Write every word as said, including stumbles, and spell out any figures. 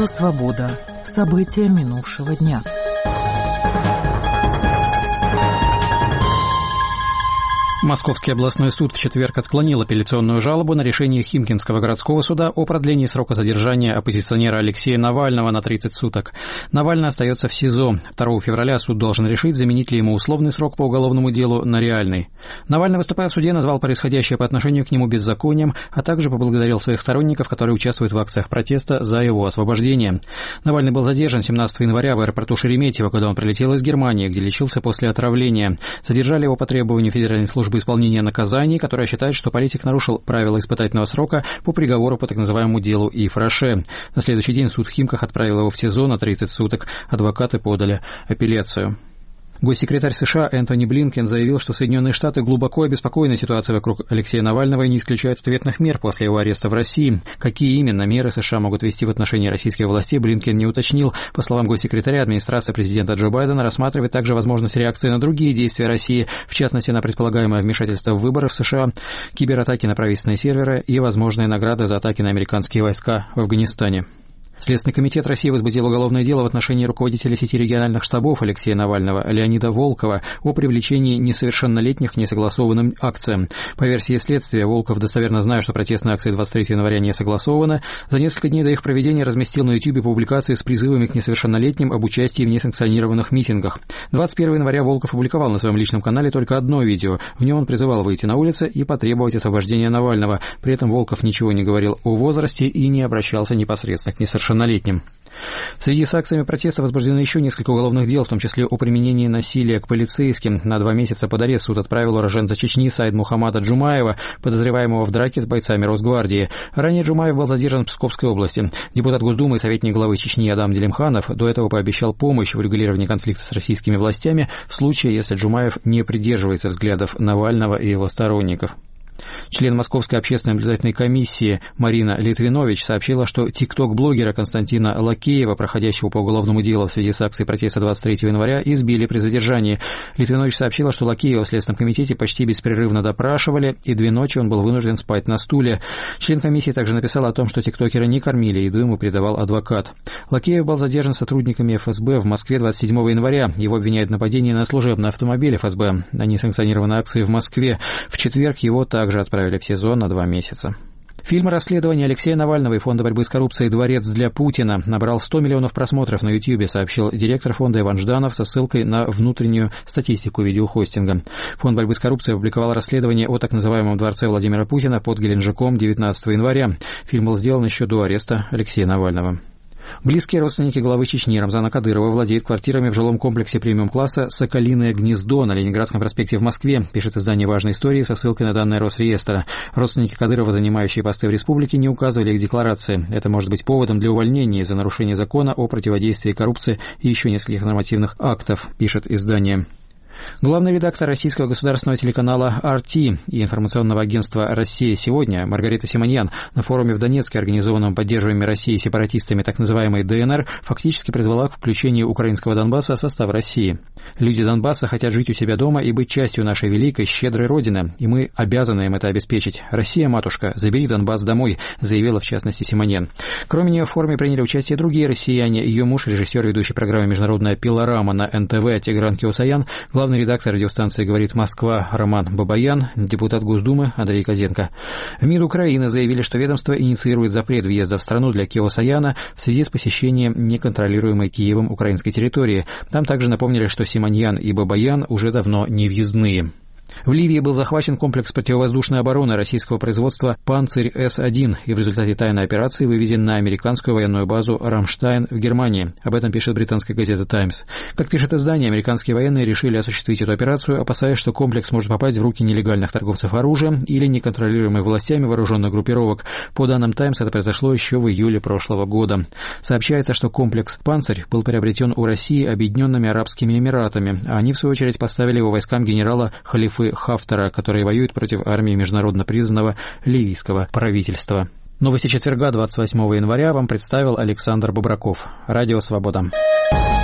Радио «Свобода». События минувшего дня. Московский областной суд в четверг отклонил апелляционную жалобу на решение Химкинского городского суда о продлении срока задержания оппозиционера Алексея Навального на тридцать суток. Навальный остается в СИЗО. второго февраля суд должен решить, заменить ли ему условный срок по уголовному делу на реальный. Навальный, выступая в суде, назвал происходящее по отношению к нему беззаконием, а также поблагодарил своих сторонников, которые участвуют в акциях протеста за его освобождение. Навальный был задержан семнадцатого января в аэропорту Шереметьево, когда он прилетел из Германии, где лечился после отравления. Задержали его по требованию Федеральной службы исполнения наказаний, которая считает, что политик нарушил правила испытательного срока по приговору по так называемому делу Ифраше. На следующий день суд в Химках отправил его в СИЗО на тридцать суток. Адвокаты подали апелляцию. Госсекретарь США Энтони Блинкен заявил, что Соединенные Штаты глубоко обеспокоены ситуацией вокруг Алексея Навального и не исключают ответных мер после его ареста в России. Какие именно меры США могут ввести в отношении российских властей, Блинкен не уточнил. По словам госсекретаря, администрация президента Джо Байдена рассматривает также возможность реакции на другие действия России, в частности, на предполагаемое вмешательство в выборы в США, кибератаки на правительственные серверы и возможные награды за атаки на американские войска в Афганистане. Следственный комитет России возбудил уголовное дело в отношении руководителя сети региональных штабов Алексея Навального Леонида Волкова о привлечении несовершеннолетних к несогласованным акциям. По версии следствия, Волков, достоверно зная, что протестные акции двадцать третьего января не согласованы, за несколько дней до их проведения разместил на YouTube публикации с призывами к несовершеннолетним об участии в несанкционированных митингах. двадцать первого января Волков опубликовал на своем личном канале только одно видео. В нем он призывал выйти на улицы и потребовать освобождения Навального. При этом Волков ничего не говорил о возрасте и не обращался непосредственно к несовершеннолетним. В связи с акциями протеста возбуждено еще несколько уголовных дел, в том числе о применении насилия к полицейским. На два месяца под арест суд отправил уроженца Чечни Саид Мухаммада Джумаева, подозреваемого в драке с бойцами Росгвардии. Ранее Джумаев был задержан в Псковской области. Депутат Госдумы и советник главы Чечни Адам Делимханов до этого пообещал помощь в урегулировании конфликта с российскими властями в случае, если Джумаев не придерживается взглядов Навального и его сторонников. Член Московской общественной наблюдательной комиссии Марина Литвинович сообщила, что тикток-блогера Константина Лакеева, проходящего по уголовному делу в связи с акцией протеста двадцать третьего января, избили при задержании. Литвинович сообщила, что Лакеева в Следственном комитете почти беспрерывно допрашивали, и две ночи он был вынужден спать на стуле. Член комиссии также написал о том, что тиктокера не кормили, еду ему передавал адвокат. Лакеев был задержан сотрудниками эф эс бэ в Москве двадцать седьмого января. Его обвиняют в нападении на служебный автомобиль эф эс бэ на несанкционированной акции в Москве. В четверг его также отправили в СИЗО на два месяца. Фильм расследования Алексея Навального и Фонда борьбы с коррупцией «Дворец для Путина» набрал сто миллионов просмотров на Ютьюбе, сообщил директор фонда Иван Жданов со ссылкой на внутреннюю статистику видеохостинга. Фонд борьбы с коррупцией опубликовал расследование о так называемом дворце Владимира Путина под Геленджиком девятнадцатого января. Фильм был сделан еще до ареста Алексея Навального. Близкие родственники главы Чечни Рамзана Кадырова владеют квартирами в жилом комплексе премиум-класса «Соколиное гнездо» на Ленинградском проспекте в Москве, пишет издание «Важные истории» со ссылкой на данные Росреестра. Родственники Кадырова, занимающие посты в республике, не указывали их декларации. Это может быть поводом для увольнения из-за нарушения закона о противодействии коррупции и еще нескольких нормативных актов, пишет издание. Главный редактор российского государственного телеканала эр ти и информационного агентства «Россия сегодня» Маргарита Симоньян на форуме в Донецке, организованном поддерживаемыми Россией сепаратистами так называемой дэ эн эр, фактически призвала к включению украинского Донбасса в состав России. Люди Донбасса хотят жить у себя дома и быть частью нашей великой, щедрой Родины, и мы обязаны им это обеспечить. «Россия, матушка, забери Донбасс домой», заявила в частности Симоньян. Кроме нее в форуме приняли участие другие россияне. Ее муж, режиссер, ведущий программы «Международная пилорама» на эн тэ вэ Тигран Кеосаян, главный редактор радиостанции «Говорит Москва» Роман Бабаян, депутат Госдумы Андрей Козенко. В МИД Украины заявили, что ведомство инициирует запрет въезда в страну для Кеосаяна в связи с посещением неконтролируемой Киевом украинской территории. Там также напомнили, что Симоньян и Бабаян уже давно не въездные. В Ливии был захвачен комплекс противовоздушной обороны российского производства «Панцирь эс один» и в результате тайной операции вывезен на американскую военную базу «Рамштайн» в Германии. Об этом пишет британская газета «Таймс». Как пишет издание, американские военные решили осуществить эту операцию, опасаясь, что комплекс может попасть в руки нелегальных торговцев оружием или неконтролируемых властями вооруженных группировок. По данным «Таймс», это произошло еще в июле прошлого года. Сообщается, что комплекс «Панцирь» был приобретен у России Объединенными Арабскими Эмиратами, а они, в свою очередь, поставили его войскам генерала Халифы Хафтара, который воюет против армии международно признанного ливийского правительства. Новости четверга, двадцать восьмого января, вам представил Александр Бобраков. Радио «Свобода».